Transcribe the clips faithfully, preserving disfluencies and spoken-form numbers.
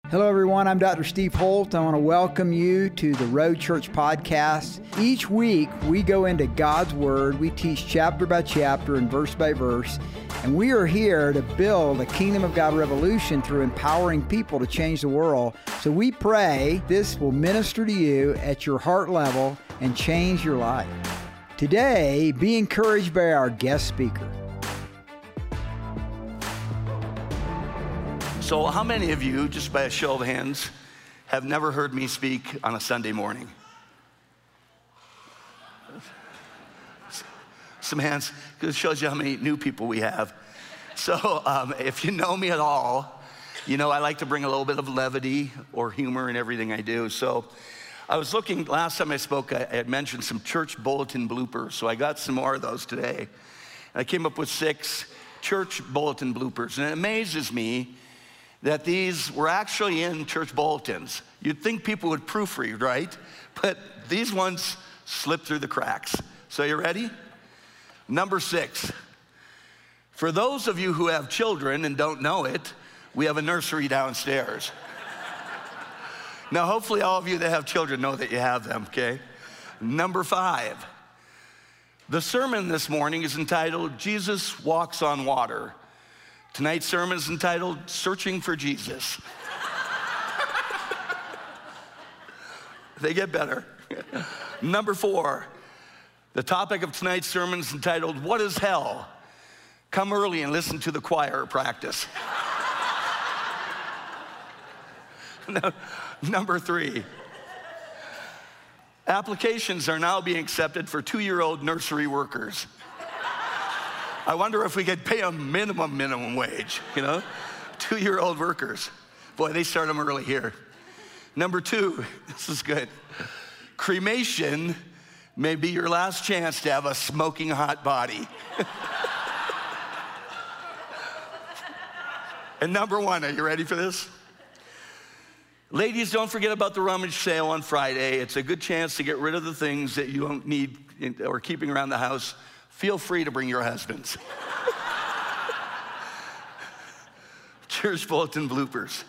Hello, everyone. I'm Doctor Steve Holt. I want to welcome you to the Road Church Podcast. Each week, we go into God's Word. We teach chapter by chapter and verse by verse. And we are here to build a Kingdom of God revolution through empowering people to change the world. So we pray this will minister to you at your heart level and change your life. Today, be encouraged by our guest speaker. So how many of you, just by a show of hands, have never heard me speak on a Sunday morning? Some hands, because it shows you how many new people we have. So um, if you know me at all, you know I like to bring a little bit of levity or humor in everything I do. So I was looking, last time I spoke, I had mentioned some church bulletin bloopers, so I got some more of those today. And I came up with six church bulletin bloopers, and it amazes me that these were actually in church bulletins. You'd think people would proofread, right? But these ones slipped through the cracks. So you ready? Number six. For those of you who have children and don't know it, we have a nursery downstairs. Now, hopefully all of you that have children know that you have them, okay? Number five. The sermon this morning is entitled, Jesus Walks on Water. Tonight's sermon is entitled, Searching for Jesus. They get better. Number four, the topic of tonight's sermon is entitled, What is Hell? Come early and listen to the choir practice. No, number three, applications are now being accepted for two-year-old nursery workers. I wonder if we could pay them minimum, minimum wage, you know? Two-year-old workers. Boy, they start them early here. Number two, this is good. Cremation may be your last chance to have a smoking hot body. And number one, are you ready for this? Ladies, don't forget about the rummage sale on Friday. It's a good chance to get rid of the things that you don't need or keeping around the house. Feel free to bring your husbands. Church bulletin bloopers.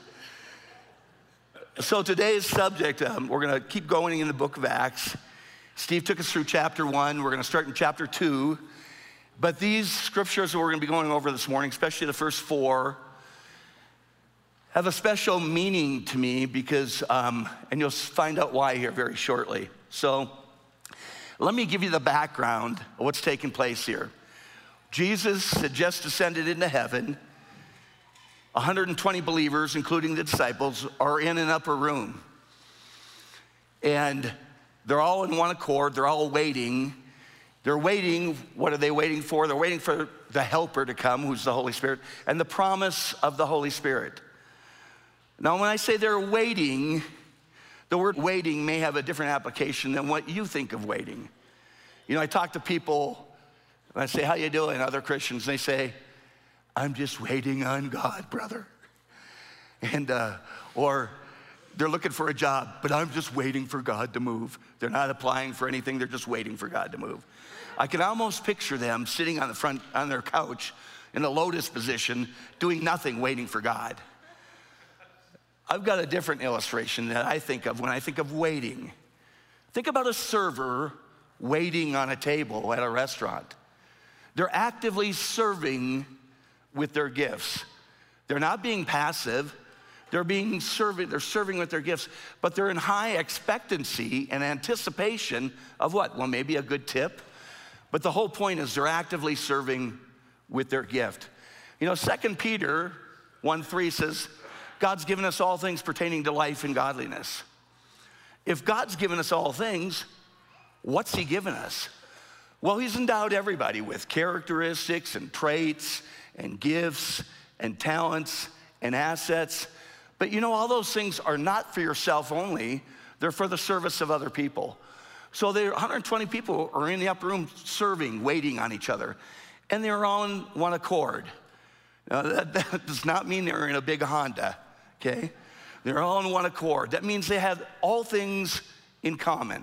So today's subject, um, we're going to keep going in the book of Acts. Steve took us through chapter one. We're going to start in chapter two. But these scriptures that we're going to be going over this morning, especially the first four, have a special meaning to me because, um, and you'll find out why here very shortly. So let me give you the background of what's taking place here. Jesus had just ascended into heaven. one hundred twenty believers, including the disciples, are in an upper room. And they're all in one accord. They're all waiting. They're waiting. What are they waiting for? They're waiting for the helper to come, who's the Holy Spirit, and the promise of the Holy Spirit. Now, when I say they're waiting, the word waiting may have a different application than what you think of waiting. You know, I talk to people, and I say, how you doing, other Christians? And they say, I'm just waiting on God, brother. And, uh, or they're looking for a job, but I'm just waiting for God to move. They're not applying for anything, they're just waiting for God to move. I can almost picture them sitting on the front, on their couch in a lotus position, doing nothing, waiting for God. I've got a different illustration that I think of when I think of waiting. Think about a server waiting on a table at a restaurant. They're actively serving with their gifts. They're not being passive. They're being serving, they're serving with their gifts, but they're in high expectancy and anticipation of what? Well, maybe a good tip. But the whole point is they're actively serving with their gift. You know, Second Peter one three says, God's given us all things pertaining to life and godliness. If God's given us all things, what's he given us? Well, he's endowed everybody with characteristics and traits and gifts and talents and assets. But you know, all those things are not for yourself only. They're for the service of other people. So there, one hundred twenty people are in the upper room serving, waiting on each other. And they're all in one accord. Now, that, that does not mean they're in a big Honda. Okay? They're all in one accord. That means they had all things in common.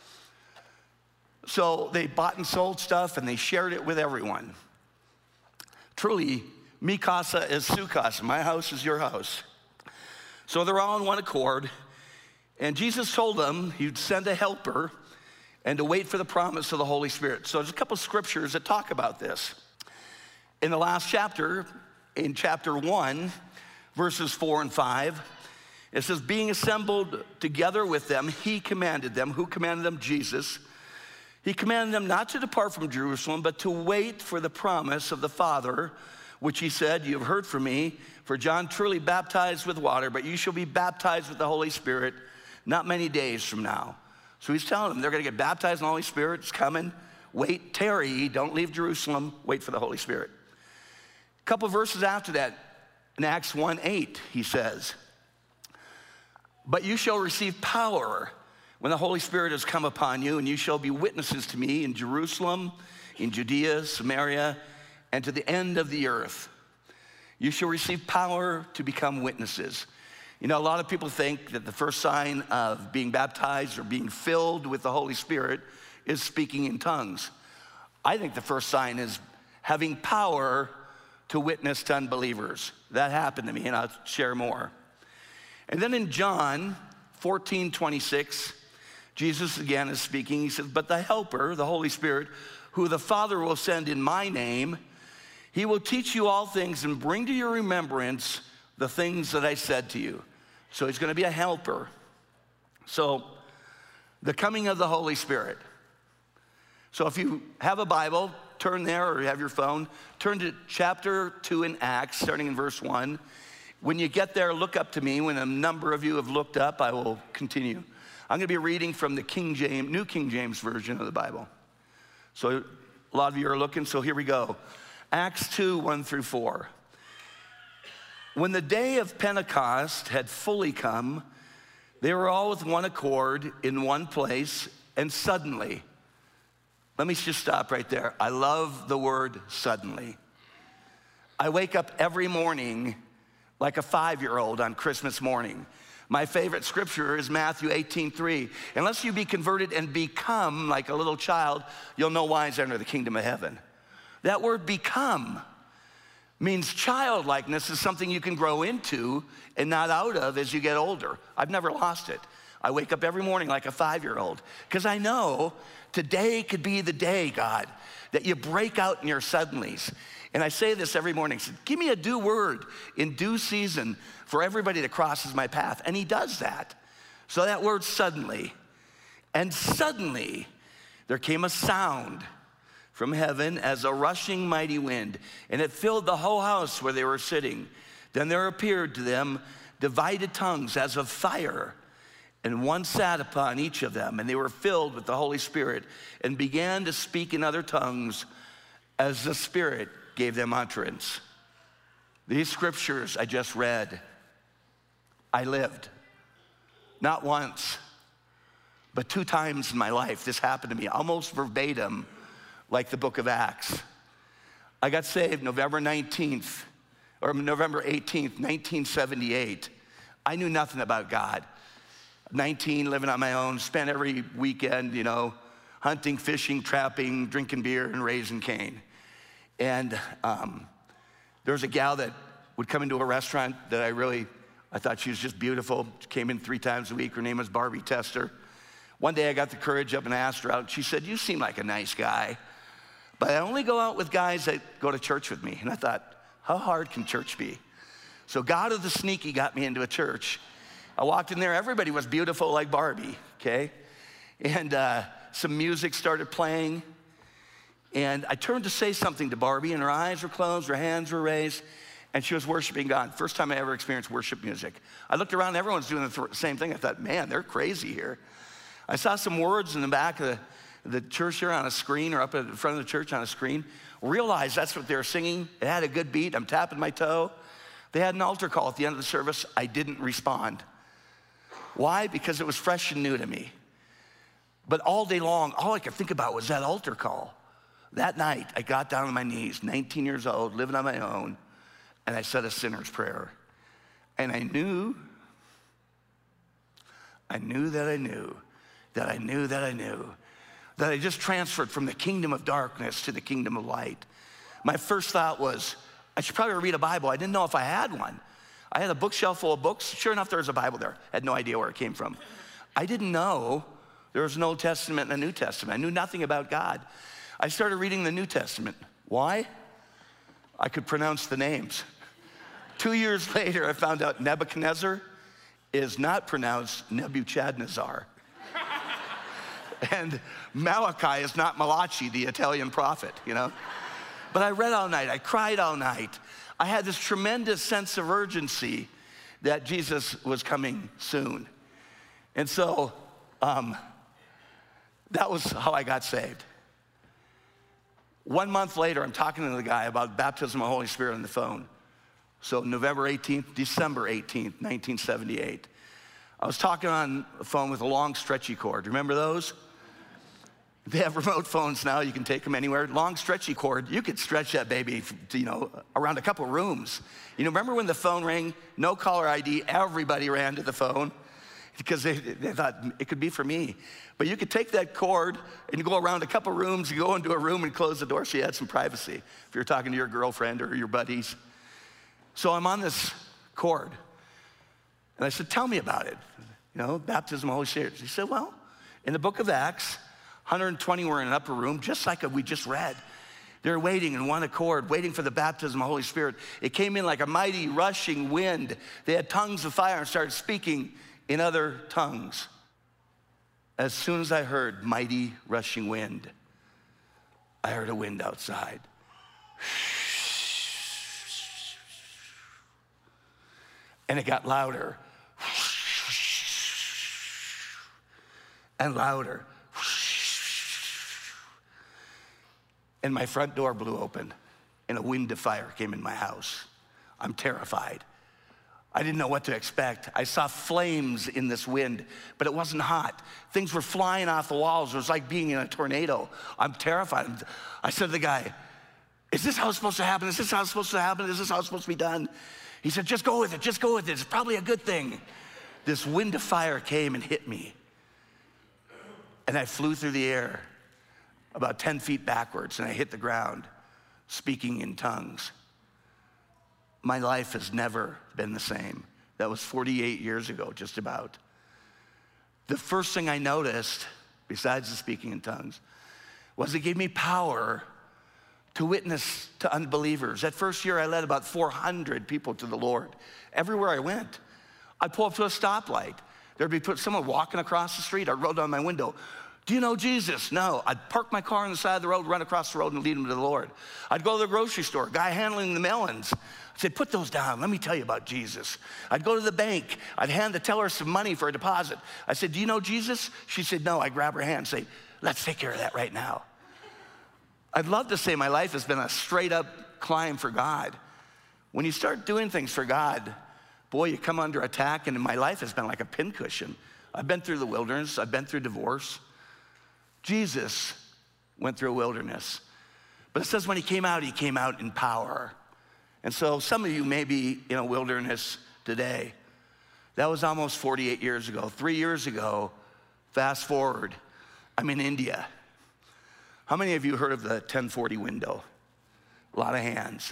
So they bought and sold stuff and they shared it with everyone. Truly, mi casa is su casa. My house is your house. So they're all in one accord. And Jesus told them he'd send a helper and to wait for the promise of the Holy Spirit. So there's a couple scriptures that talk about this. In the last chapter, in chapter one, verses four and five, it says, being assembled together with them, he commanded them. Who commanded them? Jesus. He commanded them not to depart from Jerusalem, but to wait for the promise of the Father, which he said, you have heard from me, for John truly baptized with water, but you shall be baptized with the Holy Spirit not many days from now. So he's telling them they're going to get baptized in the Holy Spirit. It's coming. Wait, tarry, don't leave Jerusalem. Wait for the Holy Spirit. A couple verses after that, in Acts one eight, he says, but you shall receive power when the Holy Spirit has come upon you, and you shall be witnesses to me in Jerusalem, in Judea, Samaria, and to the end of the earth. You shall receive power to become witnesses. You know, a lot of people think that the first sign of being baptized or being filled with the Holy Spirit is speaking in tongues. I think the first sign is having power to witness to unbelievers. That happened to me, and I'll share more. And then in John fourteen twenty-six, Jesus again is speaking. He says, but the Helper, the Holy Spirit, who the Father will send in my name, he will teach you all things and bring to your remembrance the things that I said to you. So he's going to be a helper. So the coming of the Holy Spirit. So if you have a Bible, turn there, or you have your phone, turn to chapter two in Acts, starting in verse one. When you get there, look up to me. When a number of you have looked up, I will continue. I'm going to be reading from the King James, New King James Version of the Bible. So a lot of you are looking, so here we go. Acts two, one through four. When the day of Pentecost had fully come, they were all with one accord in one place, and suddenly, let me just stop right there. I love the word suddenly. I wake up every morning like a five-year-old on Christmas morning. My favorite scripture is Matthew eighteen three. Unless you be converted and become like a little child, you'll no wise enter the kingdom of heaven. That word become means childlikeness is something you can grow into and not out of as you get older. I've never lost it. I wake up every morning like a five-year-old because I know today could be the day, God, that you break out in your suddenlies. And I say this every morning. I say, give me a due word in due season for everybody that crosses my path. And he does that. So that word suddenly. And suddenly there came a sound from heaven as a rushing mighty wind, and it filled the whole house where they were sitting. Then there appeared to them divided tongues as of fire, and one sat upon each of them, and they were filled with the Holy Spirit and began to speak in other tongues as the Spirit gave them utterance. These scriptures I just read, I lived. Not once, but two times in my life this happened to me, almost verbatim, like the book of Acts. I got saved November nineteenth, or November eighteenth, nineteen seventy-eight. I knew nothing about God. nineteen, living on my own, spent every weekend, you know, hunting, fishing, trapping, drinking beer, and raising Cain. And um, there was a gal that would come into a restaurant that I really, I thought she was just beautiful. She came in three times a week. Her name was Barbie Tester. One day I got the courage up and I asked her out. She said, you seem like a nice guy, but I only go out with guys that go to church with me. And I thought, how hard can church be? So God of the sneaky got me into a church. I walked in there, everybody was beautiful like Barbie, okay? And uh, some music started playing. And I turned to say something to Barbie, and her eyes were closed, her hands were raised, and she was worshiping God. First time I ever experienced worship music. I looked around, everyone's doing the th- same thing. I thought, man, they're crazy here. I saw some words in the back of the, the church here on a screen, or up at the front of the church on a screen. Realized that's what they were singing. It had a good beat. I'm tapping my toe. They had an altar call at the end of the service. I didn't respond. Why? Because it was fresh and new to me. But all day long, all I could think about was that altar call. That night, I got down on my knees, nineteen years old, living on my own, and I said a sinner's prayer. And I knew, I knew that I knew, that I knew that I knew, that I just transferred from the kingdom of darkness to the kingdom of light. My first thought was, I should probably read a Bible. I didn't know if I had one. I had a bookshelf full of books. Sure enough, there was a Bible there. I had no idea where it came from. I didn't know there was an Old Testament and a New Testament. I knew nothing about God. I started reading the New Testament. Why? I could pronounce the names. Two years later, I found out Nebuchadnezzar is not pronounced Nebuchadnezzar. And Malachi is not Malachi, the Italian prophet, you know? But I read all night. I cried all night. I had this tremendous sense of urgency that Jesus was coming soon. And so um, that was how I got saved. One month later, I'm talking to the guy about baptism of the Holy Spirit on the phone. So November eighteenth, December eighteenth, nineteen seventy-eight. I was talking on the phone with a long stretchy cord. Remember those? They have remote phones now. You can take them anywhere. Long stretchy cord. You could stretch that baby, to, you know, around a couple rooms. You know, remember when the phone rang? No caller I D. Everybody ran to the phone because they, they thought it could be for me. But you could take that cord and you go around a couple rooms. You go into a room and close the door so you had some privacy if you're talking to your girlfriend or your buddies. So I'm on this cord. And I said, tell me about it. You know, baptism of the Holy Spirit. He said, well, in the book of Acts, one hundred twenty were in an upper room, just like we just read. They're waiting in one accord, waiting for the baptism of the Holy Spirit. It came in like a mighty rushing wind. They had tongues of fire and started speaking in other tongues. As soon as I heard mighty rushing wind, I heard a wind outside. And it got louder and louder. And my front door blew open, and a wind of fire came in my house. I'm terrified. I didn't know what to expect. I saw flames in this wind, but it wasn't hot. Things were flying off the walls. It was like being in a tornado. I'm terrified. I said to the guy, is this how it's supposed to happen? Is this how it's supposed to happen? Is this how it's supposed to be done? He said, just go with it, just go with it. It's probably a good thing. This wind of fire came and hit me, and I flew through the air about ten feet backwards, and I hit the ground, speaking in tongues. My life has never been the same. That was forty-eight years ago, just about. The first thing I noticed, besides the speaking in tongues, was it gave me power to witness to unbelievers. That first year, I led about four hundred people to the Lord. Everywhere I went, I'd pull up to a stoplight. There'd be someone walking across the street. I'd roll down my window. Do you know Jesus? No. I'd park my car on the side of the road, run across the road, and lead them to the Lord. I'd go to the grocery store, guy handling the melons. I'd say, put those down. Let me tell you about Jesus. I'd go to the bank. I'd hand the teller some money for a deposit. I said, do you know Jesus? She said, no. I'd grab her hand and say, let's take care of that right now. I'd love to say my life has been a straight up climb for God. When you start doing things for God, boy, you come under attack, and my life has been like a pincushion. I've been through the wilderness. I've been through divorce. Jesus went through a wilderness. But it says when he came out, he came out in power. And so some of you may be in a wilderness today. That was almost forty-eight years ago. Three years ago, fast forward, I'm in India. How many of you heard of the ten forty window? A lot of hands.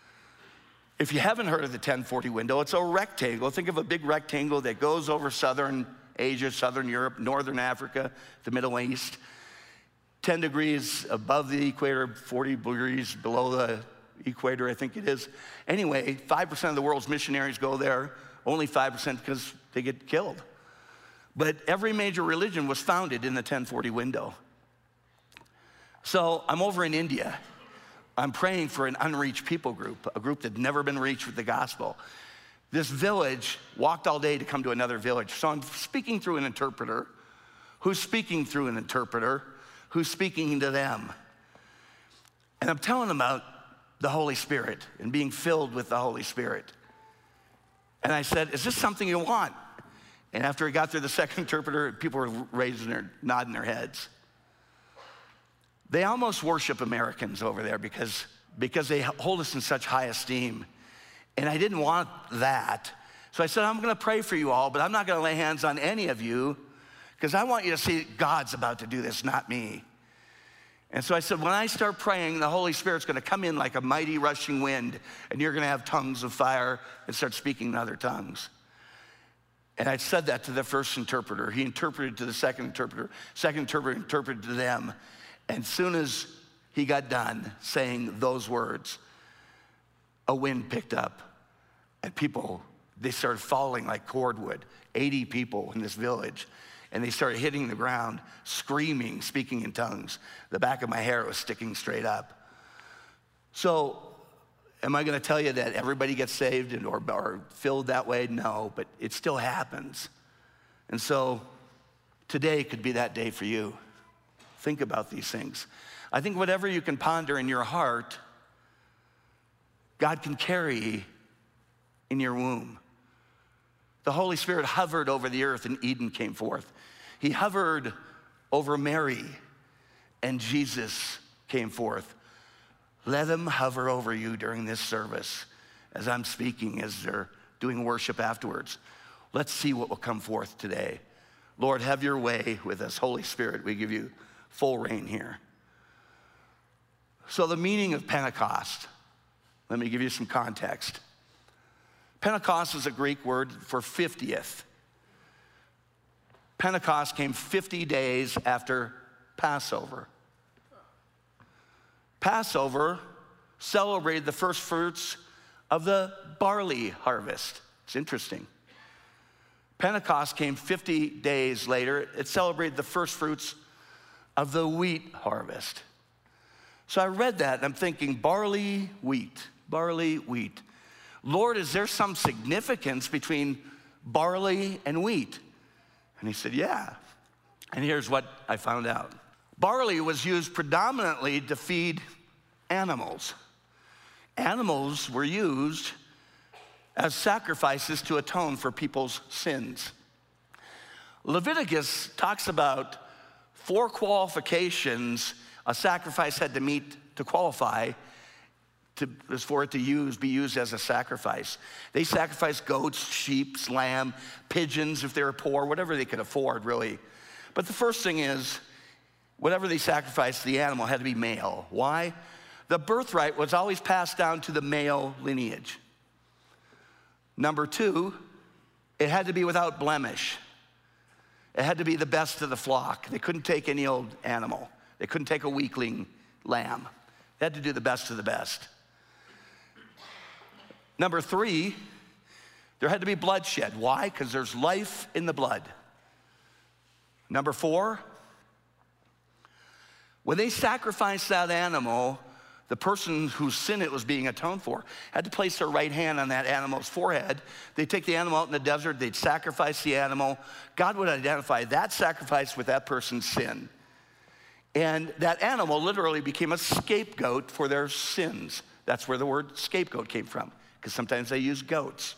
If you haven't heard of the ten forty window, it's a rectangle. Think of a big rectangle that goes over southern Asia, southern Europe, northern Africa, the Middle East. ten degrees above the equator, forty degrees below the equator, I think it is. Anyway, five percent of the world's missionaries go there, only five percent because they get killed. But every major religion was founded in the ten forty window. So I'm over in India. I'm praying for an unreached people group, a group that had never been reached with the gospel. This village walked all day to come to another village. So I'm speaking through an interpreter, who's speaking through an interpreter, who's speaking to them. And I'm telling them about the Holy Spirit and being filled with the Holy Spirit. And I said, is this something you want? And after I got through the second interpreter, people were raising their, nodding their heads. They almost worship Americans over there because, because they hold us in such high esteem. And I didn't want that. So I said, I'm gonna pray for you all, but I'm not gonna lay hands on any of you because I want you to see God's about to do this, not me. And so I said, when I start praying, the Holy Spirit's gonna come in like a mighty rushing wind, and you're gonna have tongues of fire and start speaking in other tongues. And I said that to the first interpreter. He interpreted to the second interpreter. Second interpreter interpreted to them. And as soon as he got done saying those words, a wind picked up, and people, they started falling like cordwood. eighty people in this village. And they started hitting the ground, screaming, speaking in tongues. The back of my hair was sticking straight up. So, am I gonna tell you that everybody gets saved and, or, or filled that way? No, but it still happens. And so, today could be that day for you. Think about these things. I think whatever you can ponder in your heart, God can carry in your womb. The Holy Spirit hovered over the earth and Eden came forth. He hovered over Mary and Jesus came forth. Let him hover over you during this service as I'm speaking, as they're doing worship afterwards. Let's see what will come forth today. Lord, have your way with us. Holy Spirit, we give you full reign here. So the meaning of Pentecost, let me give you some context. Pentecost is a Greek word for fiftieth. Pentecost came fifty days after Passover. Passover celebrated the first fruits of the barley harvest. It's interesting. Pentecost came fifty days later. It celebrated the first fruits of the wheat harvest. So I read that and I'm thinking, barley, wheat, barley, wheat. Lord, is there some significance between barley and wheat? And he said, yeah. And here's what I found out. Barley was used predominantly to feed animals. Animals were used as sacrifices to atone for people's sins. Leviticus talks about four qualifications a sacrifice had to meet to qualify to, for it to use, be used as a sacrifice. They sacrificed goats, sheep, lamb, pigeons if they were poor, whatever they could afford, really. But the first thing is, whatever they sacrificed, the animal had to be male. Why? The birthright was always passed down to the male lineage. Number two, it had to be without blemish. It had to be the best of the flock. They couldn't take any old animal. They couldn't take a weakling lamb. They had to do the best of the best. Number three, there had to be bloodshed. Why? Because there's life in the blood. Number four, when they sacrificed that animal, the person whose sin it was being atoned for had to place their right hand on that animal's forehead. They'd take the animal out in the desert, they'd sacrifice the animal. God would identify that sacrifice with that person's sin. And that animal literally became a scapegoat for their sins. That's where the word scapegoat came from, because sometimes they use goats.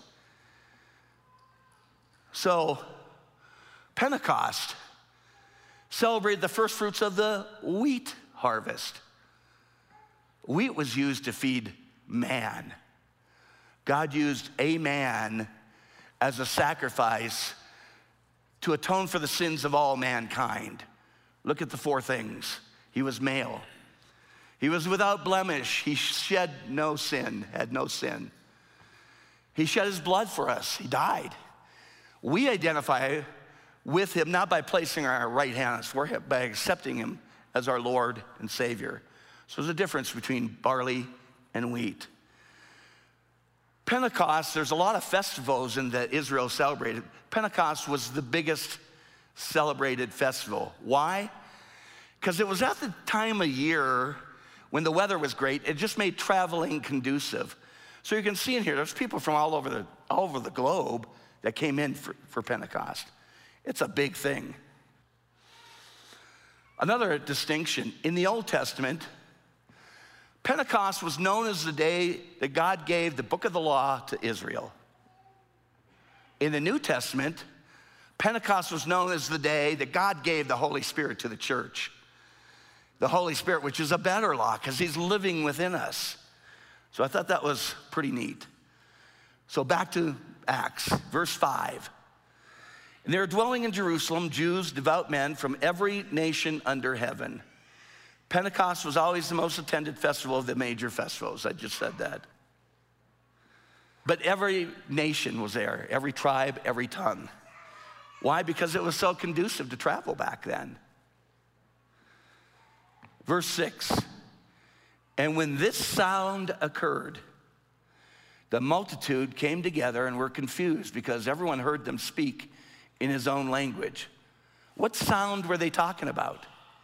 So, Pentecost celebrated the first fruits of the wheat harvest. Wheat was used to feed man. God used a man as a sacrifice to atone for the sins of all mankind. Look at the four things. He was male. He was without blemish. He shed no sin, had no sin. He shed his blood for us. He died. We identify with him not by placing our right hand on his forehead, by accepting him as our Lord and Savior. So there's a difference between barley and wheat. Pentecost, there's a lot of festivals in that Israel celebrated. Pentecost was the biggest celebrated festival. Why? Because it was at the time of year when the weather was great. It just made traveling conducive. So you can see in here, there's people from all over the, all over the globe that came in for, for Pentecost. It's a big thing. Another distinction, in the Old Testament, Pentecost was known as the day that God gave the book of the law to Israel. In the New Testament, Pentecost was known as the day that God gave the Holy Spirit to the church. The Holy Spirit, which is a better law because he's living within us. So I thought that was pretty neat. So back to Acts, verse five. And they were dwelling in Jerusalem, Jews, devout men from every nation under heaven. Pentecost was always the most attended festival of the major festivals. I just said that. But every nation was there, every tribe, every tongue. Why? Because it was so conducive to travel back then. Verse six, and when this sound occurred, the multitude came together and were confused because everyone heard them speak in his own language. What sound were they talking about?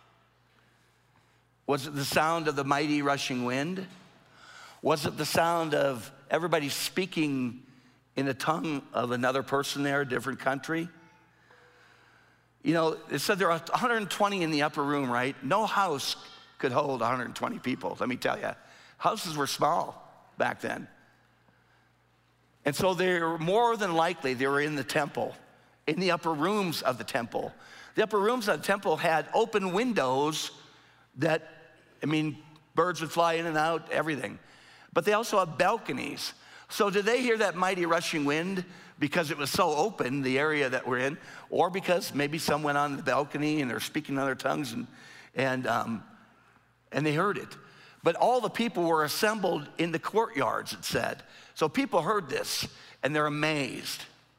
Was it the sound of the mighty rushing wind? Was it the sound of everybody speaking in the tongue of another person there, a different country? You know, it said there are one hundred twenty in the upper room, right? No house could hold one hundred twenty people, let me tell you. Houses were small back then. And so they were more than likely they were in the temple, in the upper rooms of the temple. The upper rooms of the temple had open windows that, I mean, birds would fly in and out, everything. But they also have balconies. So did they hear that mighty rushing wind because it was so open, the area that we're in, or because maybe some went on the balcony and they're speaking in other tongues and, and, um, and they heard it. But all the people were assembled in the courtyards, it said. So people heard this and they're amazed.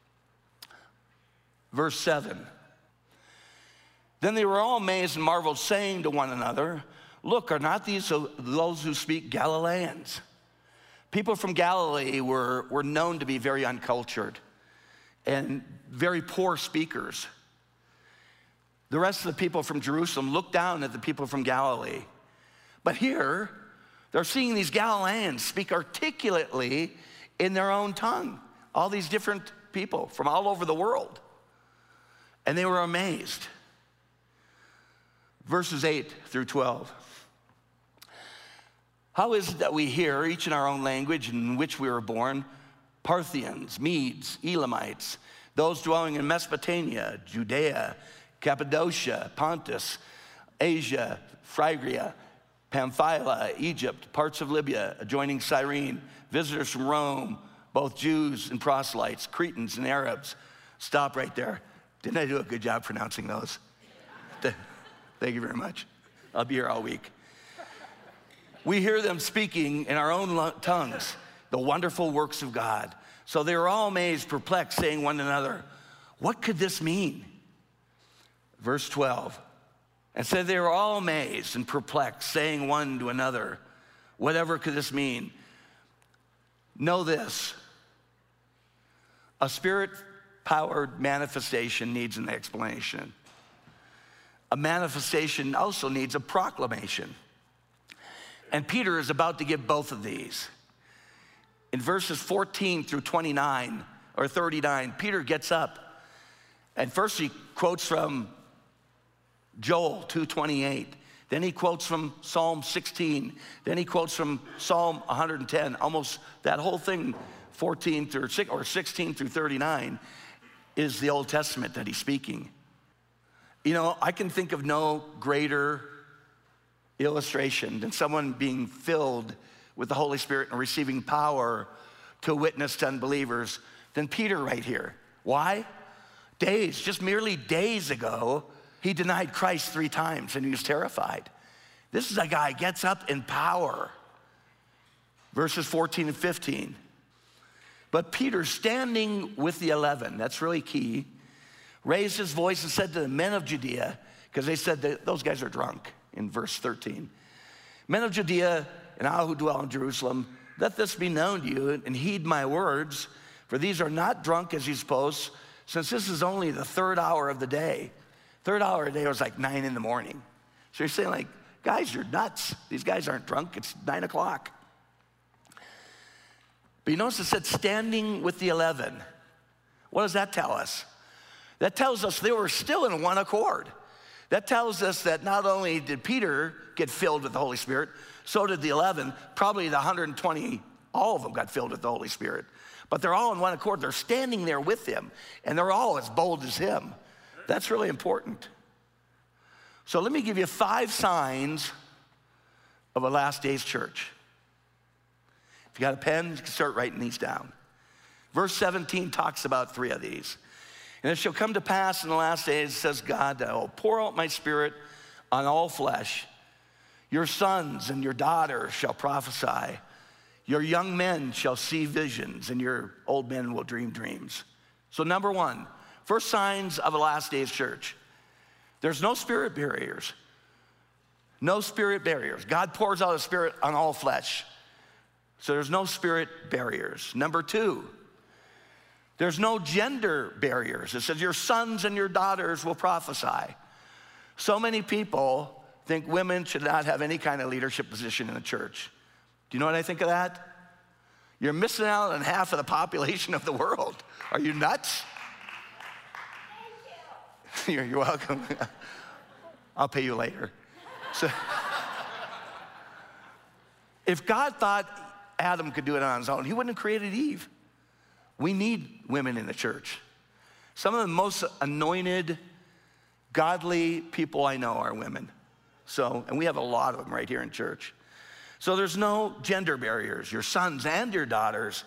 Verse seven. Then they were all amazed and marveled, saying to one another, look, are not these those who speak Galileans? People from Galilee were, were known to be very uncultured and very poor speakers. The rest of the people from Jerusalem looked down at the people from Galilee. But here, they're seeing these Galileans speak articulately in their own tongue. All these different people from all over the world. And they were amazed. Verses eight through twelve. How is it that we hear, each in our own language in which we were born, Parthians, Medes, Elamites, those dwelling in Mesopotamia, Judea, Cappadocia, Pontus, Asia, Phrygia, Pamphylia, Egypt, parts of Libya, adjoining Cyrene, visitors from Rome, both Jews and proselytes, Cretans and Arabs. Stop right there. Didn't I do a good job pronouncing those? Thank you very much. I'll be here all week. We hear them speaking in our own tongues, the wonderful works of God. So they were all amazed, perplexed, saying one another, what could this mean? Verse twelve. And said they were all amazed and perplexed, saying one to another, whatever could this mean? Know this, a spirit-powered manifestation needs an explanation. A manifestation also needs a proclamation. And Peter is about to give both of these. In verses fourteen through twenty-nine, or thirty-nine, Peter gets up, and first he quotes from Joel two twenty-eight. Then he quotes from Psalm sixteen. Then he quotes from Psalm one hundred ten. Almost that whole thing, fourteen through or sixteen through thirty-nine, is the Old Testament that he's speaking. You know, I can think of no greater illustration than someone being filled with the Holy Spirit and receiving power to witness to unbelievers than Peter right here. Why? Days, just merely days ago, he denied Christ three times and he was terrified. This is a guy who gets up in power. Verses fourteen and fifteen. But Peter, standing with the eleven, that's really key, raised his voice and said to the men of Judea, because they said that those guys are drunk in verse thirteen. Men of Judea and all who dwell in Jerusalem, let this be known to you and heed my words, for these are not drunk as you suppose, since this is only the third hour of the day. Third hour of the day was like nine in the morning. So you're saying like, guys, you're nuts. These guys aren't drunk, it's nine o'clock. But you notice it said standing with the eleven. What does that tell us? That tells us they were still in one accord. That tells us that not only did Peter get filled with the Holy Spirit, so did the eleven. Probably the one hundred twenty, all of them got filled with the Holy Spirit. But they're all in one accord. They're standing there with him, and they're all as bold as him. That's really important. So let me give you five signs of a last days church. If you got a pen, you can start writing these down. Verse seventeen talks about three of these. And it shall come to pass in the last days, says God, that I will pour out my spirit on all flesh. Your sons and your daughters shall prophesy. Your young men shall see visions, and your old men will dream dreams. So number one, first signs of a last days church. There's no spirit barriers. No spirit barriers. God pours out His Spirit on all flesh. So there's no spirit barriers. Number two, there's no gender barriers. It says your sons and your daughters will prophesy. So many people think women should not have any kind of leadership position in the church. Do you know what I think of that? You're missing out on half of the population of the world. Are you nuts? Thank you. You're, you're welcome. I'll pay you later. So, if God thought Adam could do it on his own, He wouldn't have created Eve. We need women in the church. Some of the most anointed, godly people I know are women. So, and we have a lot of them right here in church. So there's no gender barriers. Your sons and your daughters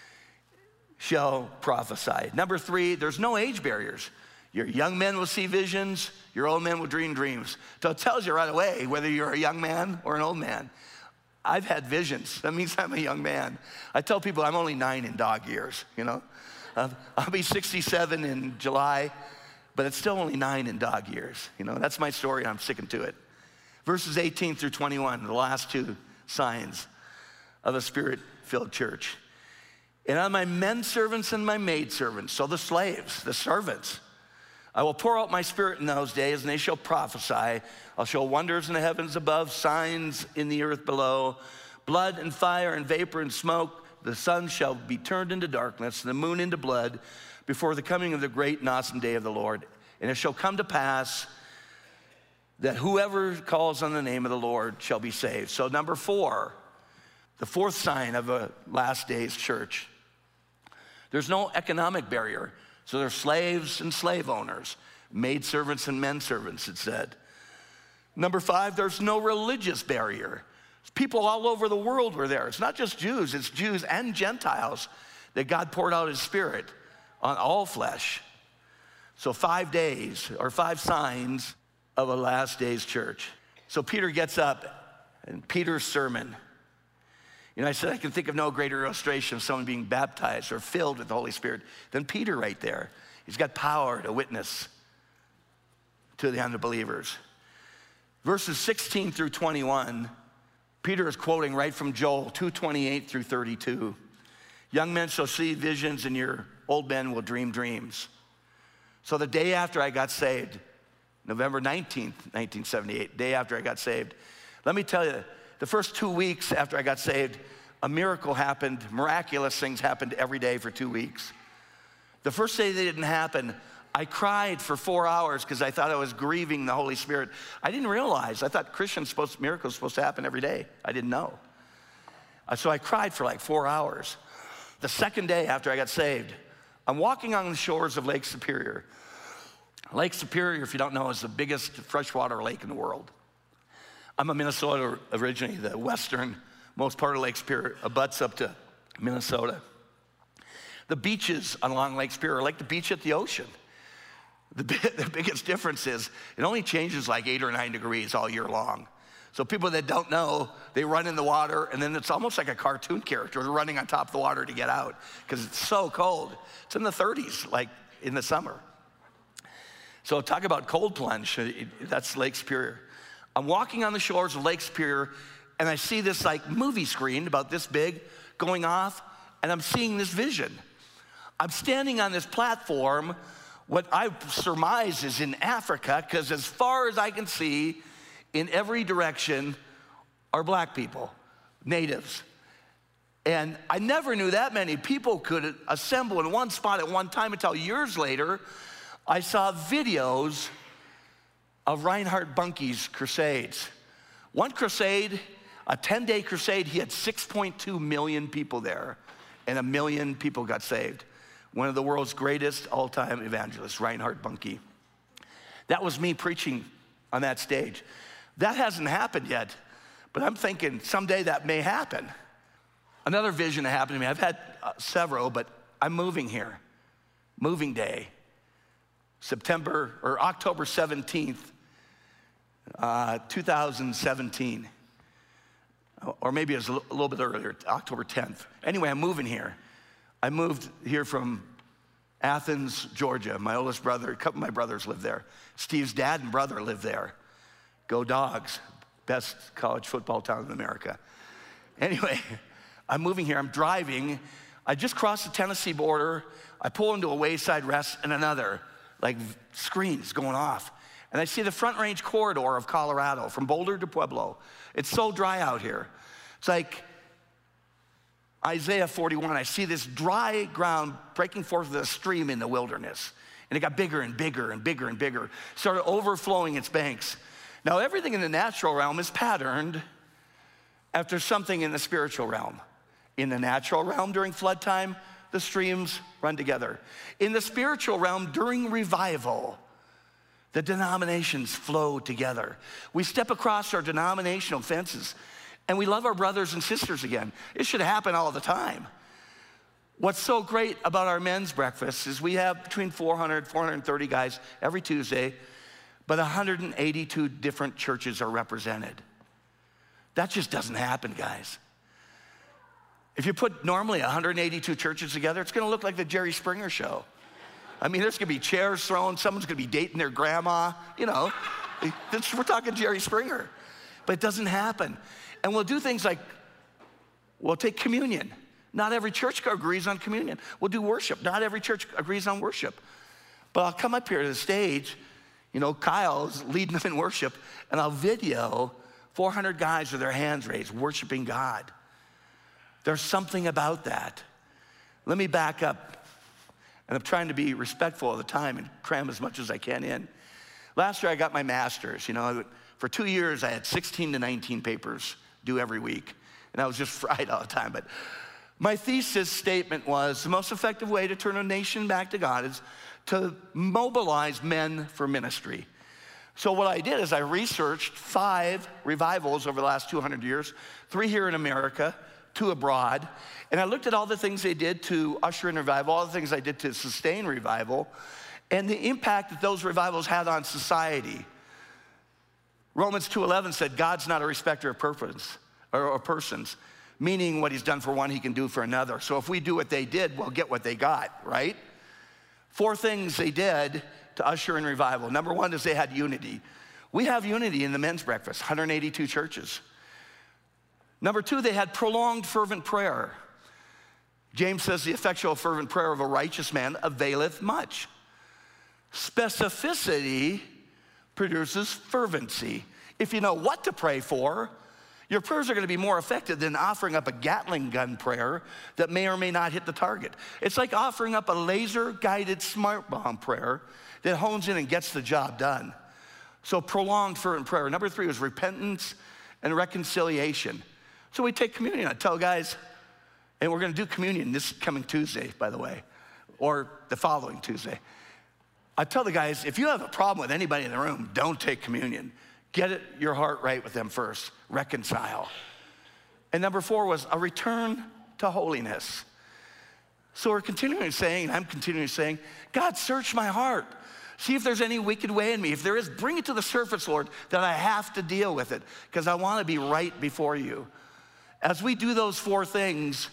shall prophesy. Number three, there's no age barriers. Your young men will see visions, your old men will dream dreams. So it tells you right away whether you're a young man or an old man. I've had visions. That means I'm a young man. I tell people I'm only nine in dog years, you know. Uh, I'll be sixty-seven in July, but it's still only nine in dog years. You know, that's my story, I'm sticking to it. Verses eighteen through twenty-one, the last two signs of a spirit-filled church. And on my men servants and my maid servants, so the slaves, the servants, I will pour out my Spirit in those days, and they shall prophesy. I'll show wonders in the heavens above, signs in the earth below, blood and fire and vapor and smoke. The sun shall be turned into darkness, and the moon into blood, before the coming of the great and awesome day of the Lord. And it shall come to pass that whoever calls on the name of the Lord shall be saved. So number four, the fourth sign of a last days church. There's no economic barrier. So there's slaves and slave owners, maid servants and men servants, it said. Number five, there's no religious barrier. People all over the world were there. It's not just Jews, it's Jews and Gentiles that God poured out His Spirit on all flesh. So five days, or five signs of a last days church. So Peter gets up, and Peter's sermon. You know, I said I can think of no greater illustration of someone being baptized or filled with the Holy Spirit than Peter right there. He's got power to witness to the unbelievers. Verses sixteen through twenty-one, Peter is quoting right from Joel two twenty-eight through thirty-two. Young men shall see visions, and your old men will dream dreams. So the day after I got saved, November nineteenth, nineteen seventy-eight, day after I got saved, let me tell you, the first two weeks after I got saved, a miracle happened. Miraculous things happened every day for two weeks. The first day they didn't happen, I cried for four hours because I thought I was grieving the Holy Spirit. I didn't realize. I thought Christians supposed miracles supposed to happen every day. I didn't know. So I cried for like four hours. The second day after I got saved, I'm walking on the shores of Lake Superior. Lake Superior, if you don't know, is the biggest freshwater lake in the world. I'm a Minnesota originally. The westernmost part of Lake Superior abuts up to Minnesota. The beaches along Lake Superior are like the beach at the ocean. The, the biggest difference is it only changes like eight or nine degrees all year long. So people that don't know, they run in the water, and then it's almost like a cartoon character. They're running on top of the water to get out because it's so cold. It's in the thirties, like in the summer. So talk about cold plunge. That's Lake Superior. I'm walking on the shores of Lake Superior, and I see this like movie screen about this big going off, and I'm seeing this vision. I'm standing on this platform, what I surmise is in Africa, because as far as I can see, in every direction are black people, natives. And I never knew that many people could assemble in one spot at one time until years later, I saw videos of Reinhard Bonnke's crusades. One crusade, a ten-day crusade, he had six point two million people there, and a million people got saved. One of the world's greatest all-time evangelists, Reinhard Bonnke. That was me preaching on that stage. That hasn't happened yet, but I'm thinking someday that may happen. Another vision that happened to me, I've had uh, several, but I'm moving here. Moving day, September or October seventeenth, uh, two thousand seventeen. Or maybe it was a little bit earlier, October tenth. Anyway, I'm moving here. I moved here from Athens, Georgia. My oldest brother, a couple of my brothers live there. Steve's dad and brother live there. Go Dogs, best college football town in America. Anyway, I'm moving here, I'm driving. I just crossed the Tennessee border. I pull into a wayside rest and another, like screens going off. And I see the Front Range corridor of Colorado from Boulder to Pueblo. It's so dry out here. It's like Isaiah forty-one. I see this dry ground breaking forth with a stream in the wilderness. And it got bigger and bigger and bigger and bigger. Started overflowing its banks. Now, everything in the natural realm is patterned after something in the spiritual realm. In the natural realm, during flood time, the streams run together. In the spiritual realm, during revival, the denominations flow together. We step across our denominational fences and we love our brothers and sisters again. It should happen all the time. What's so great about our men's breakfast is we have between four hundred, four hundred thirty guys every Tuesday, but one hundred eighty-two different churches are represented. That just doesn't happen, guys. If you put normally one hundred eighty-two churches together, it's gonna look like the Jerry Springer show. I mean, there's gonna be chairs thrown, someone's gonna be dating their grandma, you know. We're talking Jerry Springer. But it doesn't happen. And we'll do things like, we'll take communion. Not every church agrees on communion. We'll do worship. Not every church agrees on worship. But I'll come up here to the stage, you know, Kyle's leading them in worship, and I'll video four hundred guys with their hands raised, worshiping God. There's something about that. Let me back up. And I'm trying to be respectful of the time and cram as much as I can in. Last year I got my master's. You know, for two years I had sixteen to nineteen papers due every week. And I was just fried all the time. But my thesis statement was the most effective way to turn a nation back to God is to mobilize men for ministry. So what I did is I researched five revivals over the last two hundred years, three here in America, two abroad, and I looked at all the things they did to usher in revival, all the things I did to sustain revival, and the impact that those revivals had on society. Romans two eleven said, God's not a respecter of purpose, or, or persons, meaning what he's done for one, he can do for another. So if we do what they did, we'll get what they got, right? Four things they did to usher in revival. Number one is they had unity. We have unity in the men's breakfast, one hundred eighty-two churches. Number two, they had prolonged fervent prayer. James says the effectual fervent prayer of a righteous man availeth much. Specificity produces fervency. If you know what to pray for, your prayers are going to be more effective than offering up a Gatling gun prayer that may or may not hit the target. It's like offering up a laser-guided smart bomb prayer that hones in and gets the job done. So prolonged fervent prayer. Number three was repentance and reconciliation. So we take communion. I tell guys, and we're going to do communion this coming Tuesday, by the way, or the following Tuesday. I tell the guys, if you have a problem with anybody in the room, don't take communion. Get it, your heart right with them first. Reconcile. And number four was a return to holiness. So we're continuing saying, and I'm continuing saying, God, search my heart. See if there's any wicked way in me. If there is, bring it to the surface, Lord, that I have to deal with it because I want to be right before you. As we do those four things,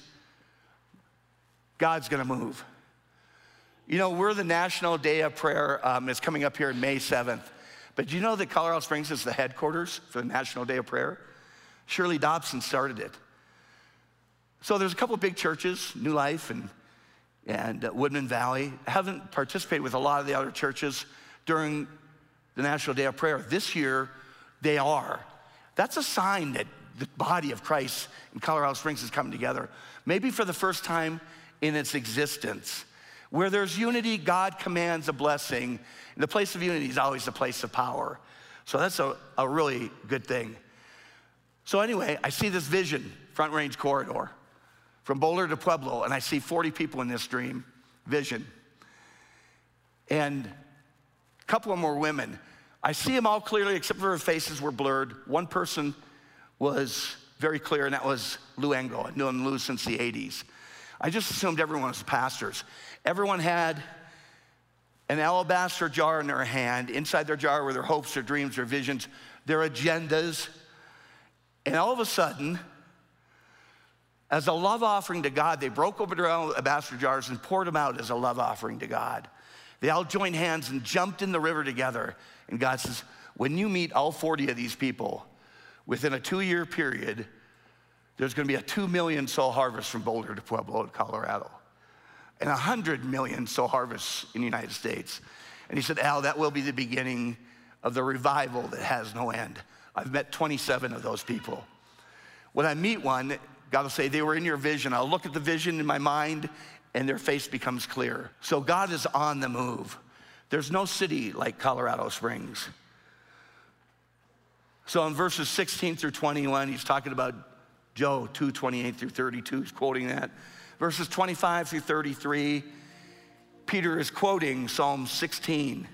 God's going to move. You know, we're the National Day of Prayer. Um, it's coming up here on May seventh. But do you know that Colorado Springs is the headquarters for the National Day of Prayer? Shirley Dobson started it. So there's a couple of big churches, New Life and, and uh, Woodman Valley. I haven't participated with a lot of the other churches during the National Day of Prayer. This year, they are. That's a sign that the body of Christ in Colorado Springs is coming together, maybe for the first time in its existence. Where there's unity, God commands a blessing. And the place of unity is always the place of power. So that's a, a really good thing. So anyway, I see this vision, Front Range corridor, from Boulder to Pueblo, and I see forty people in this dream vision. And a couple of them were women. I see them all clearly, except for their faces were blurred. One person was very clear, and that was Lou Engle. I've known Lou since the eighties. I just assumed everyone was pastors. Everyone had an alabaster jar in their hand. Inside their jar were their hopes, their dreams, their visions, their agendas. And all of a sudden, as a love offering to God, they broke open their alabaster jars and poured them out as a love offering to God. They all joined hands and jumped in the river together. And God says, when you meet all forty of these people, within a two-year period, there's going to be a two million soul harvest from Boulder to Pueblo, Colorado, and one hundred million soul harvests in the United States. And he said, Al, that will be the beginning of the revival that has no end. I've met twenty-seven of those people. When I meet one, God will say, they were in your vision. I'll look at the vision in my mind, and their face becomes clear. So God is on the move. There's no city like Colorado Springs. So in verses sixteen through twenty-one, he's talking about Joe two, twenty-eight through thirty-two, he's quoting that. Verses twenty-five through thirty-three, Peter is quoting Psalm sixteen.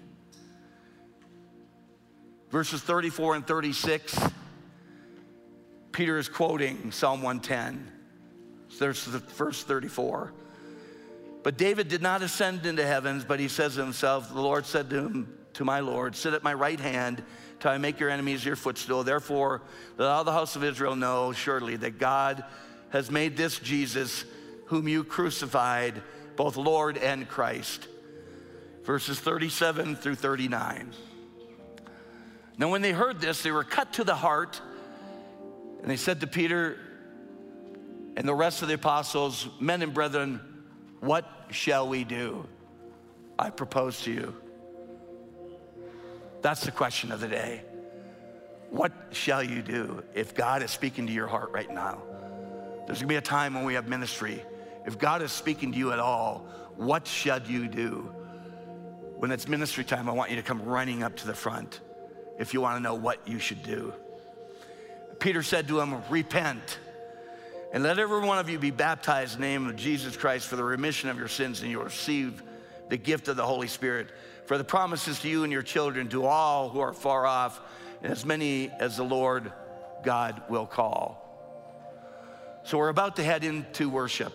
Verses thirty-four and thirty-six, Peter is quoting Psalm one ten. So there's the verse thirty-four. But David did not ascend into heavens, but he says to himself, the Lord said to him, to my Lord, sit at my right hand till I make your enemies your footstool. Therefore, let all the house of Israel know surely that God has made this Jesus, whom you crucified, both Lord and Christ. Verses thirty-seven through thirty-nine. Now when they heard this, they were cut to the heart, and they said to Peter and the rest of the apostles, men and brethren, what shall we do? I propose to you. That's the question of the day. What shall you do if God is speaking to your heart right now? There's gonna be a time when we have ministry. If God is speaking to you at all, what should you do? When it's ministry time, I want you to come running up to the front if you wanna know what you should do. Peter said to him, repent, and let every one of you be baptized in the name of Jesus Christ for the remission of your sins, and you'll receive the gift of the Holy Spirit. For the promises to you and your children, to all who are far off, and as many as the Lord God will call. So we're about to head into worship.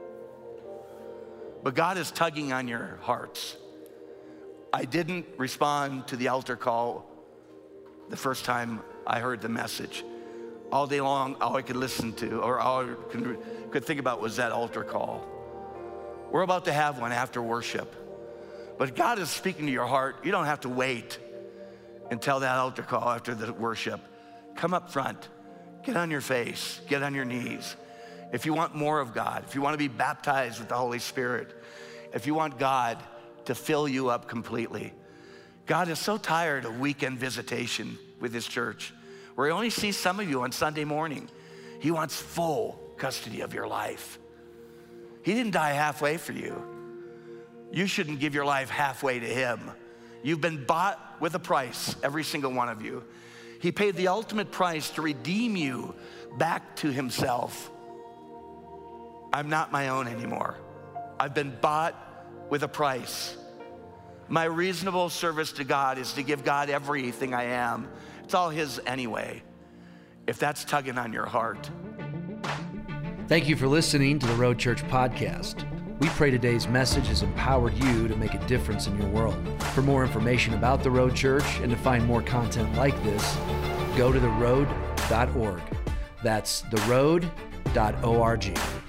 But God is tugging on your hearts. I didn't respond to the altar call the first time I heard the message. All day long, all I could listen to, or all I could, could think about was that altar call. We're about to have one after worship. But God is speaking to your heart. You don't have to wait until that altar call after the worship. Come up front, get on your face, get on your knees. If you want more of God, if you want to be baptized with the Holy Spirit, if you want God to fill you up completely. God is so tired of weekend visitation with his church, where he only sees some of you on Sunday morning. He wants full custody of your life. He didn't die halfway for you. You shouldn't give your life halfway to him. You've been bought with a price, every single one of you. He paid the ultimate price to redeem you back to himself. I'm not my own anymore. I've been bought with a price. My reasonable service to God is to give God everything I am. It's all his anyway, if that's tugging on your heart. Thank you for listening to the Road Church Podcast. We pray today's message has empowered you to make a difference in your world. For more information about the Road Church and to find more content like this, go to the road dot org. That's the road dot org.